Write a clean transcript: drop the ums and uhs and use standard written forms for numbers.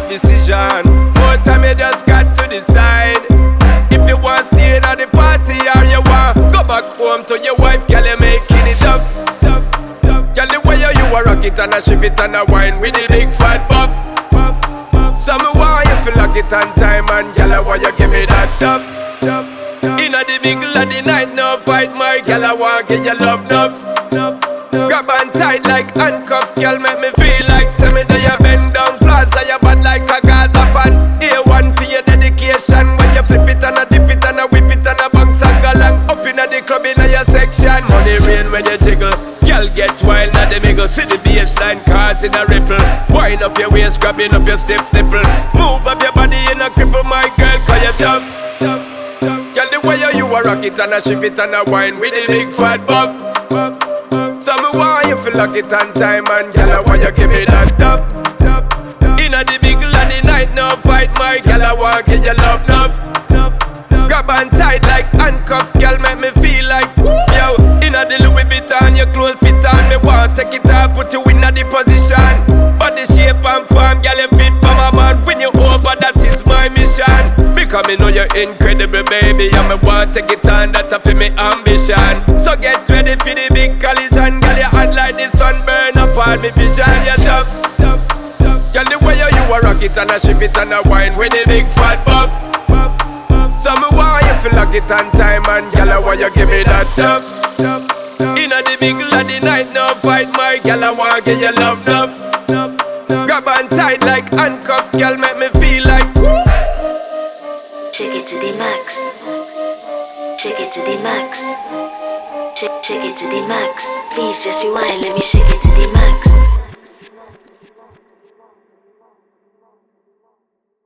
decision. More time you just got to decide. If you want to stay at the party or you want go back home to your wife, girl, you making it up. Girl, the way you a rock it and a shift it and a wine with the big fat buff. So me want you feel lock it on time and girl, I want you give me that top. Inna the middle of the night, no fight, my girl, I want give you love enough. Grab on tight like handcuffs, girl, make me feel like semi that you bend down plaza, you bad like a Gaza fan. A1 for your dedication, when you flip it and a dip it and a whip it and a bounce and go long. Up inna the club inna your section, money rain when you jiggle. Girl get wild at the middle, see the baseline causing a ripple. Wind up your waist, grabbing up your stiff nipple. Move up your body in a cripple, my girl, cause you tough. Girl, the way you a rock it and a shift it and a wine with the big fat buff. So me want you feel lock it on time and girl, I want you give me that top. Inna the middle of the night, no fight, my girl, I want give you love enough. Grab on tight like handcuffs, girl, make me feel like woo. Yo, inna the Louis Vuitton, your clothes fit on. Me want take it off, put you inna the position. Body shape and form, girl, you fit for my man. When you over, that is my mission. Because me know you're incredible, baby, and me want take it on, that's for me ambition. So get ready for the big collision, girl, you hot like the sun burn up on me vision. You're tough. Girl, the way you a rock it and a shift it and a wine with the big fat buff. So me want you feel lock it on time and girl, I want you give me that stuff. Inna the middle of the night, no fight, my girl, I want give you love enough. Grab on tight like handcuffs, girl, make me feel like woo. Shake it to the max. Shake it to the max. Shake it to the max. Please just rewind, let me shake it to the max.